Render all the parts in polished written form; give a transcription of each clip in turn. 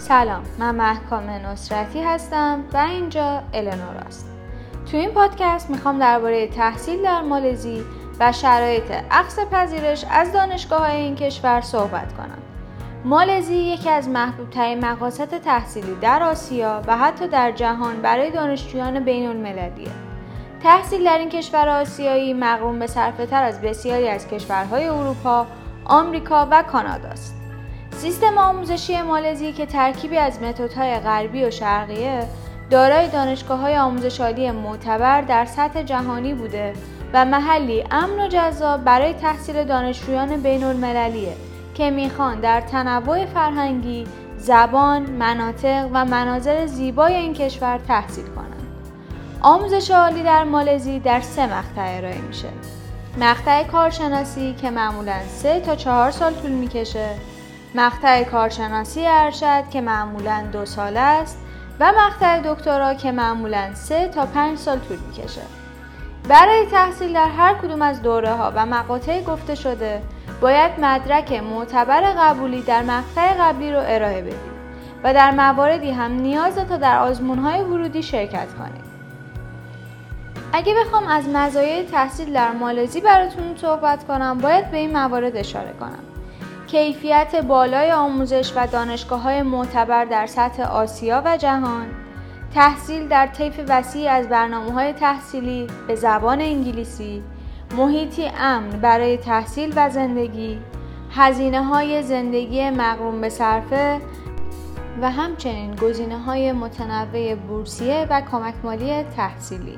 سلام، من مهکام نصرتی هستم و اینجا النوراست. تو این پادکست میخوام درباره تحصیل در مالزی و شرایط اخذ پذیرش از دانشگاه‌های این کشور صحبت کنم. مالزی یکی از محبوب‌ترین مقاصد تحصیلی در آسیا و حتی در جهان برای دانشجویان بین‌المللیه. تحصیل در این کشور آسیایی مقرون به صرفه‌تر از بسیاری از کشورهای اروپا، آمریکا و کاناداست. سیستم آموزشی مالزی که ترکیبی از متدهای غربی و شرقیه، دارای دانشگاه‌های آموزش عالی معتبر در سطح جهانی بوده و محلی امن و جذاب برای تحصیل دانشجویان بین‌المللیه که میخوان در تنوع فرهنگی، زبان، مناطق و مناظر زیبای این کشور تحصیل کنند. آموزش عالی در مالزی در 3 مقطع ارائه میشه. مقطع کارشناسی که معمولاً 3 تا 4 سال طول میکشه، مقطع کارشناسی ارشد که معمولاً 2 ساله است و مقطع دکترا که معمولاً 3 تا 5 سال طول میکشه. برای تحصیل در هر کدوم از دوره‌ها و مقاطع گفته شده باید مدرک معتبر قبولی در مقطع قبلی رو ارائه بدید و در مواردی هم نیازه تا در آزمون‌های ورودی شرکت کنید. اگه بخوام از مزایای تحصیل در مالزی براتون صحبت کنم، باید به این موارد اشاره کنم: کیفیت بالای آموزش و دانشگاه‌های معتبر در سطح آسیا و جهان، تحصیل در طیف وسیعی از برنامه‌های تحصیلی به زبان انگلیسی، محیطی امن برای تحصیل و زندگی، هزینه‌های زندگی مقرون به صرفه و همچنین گزینه‌های متنوع بورسیه و کمک مالی تحصیلی.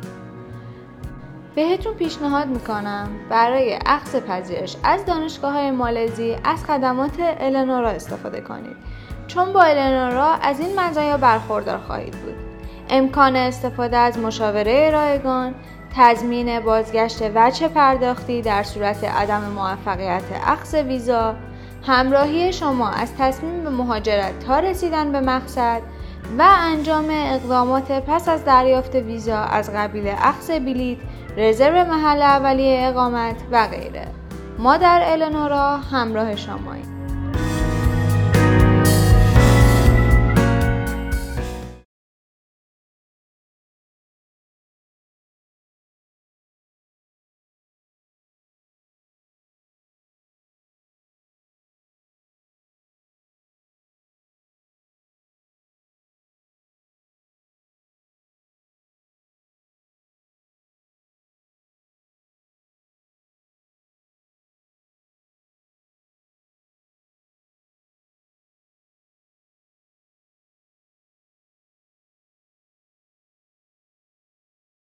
بهتون پیشنهاد میکنم برای اخذ پذیرش از دانشگاه‌های مالزی از خدمات النورا استفاده کنید، چون با النورا از این مزایا برخوردار خواهید بود: امکان استفاده از مشاوره رایگان، تضمین بازگشت وجه پرداختی در صورت عدم موفقیت اخذ ویزا، همراهی شما از تصمیم به مهاجرت تا رسیدن به مقصد و انجام اقدامات پس از دریافت ویزا از قبیل اخذ بلیط، رزرو محل اولیه اقامت و غیره. ما در النورا همراه شماییم.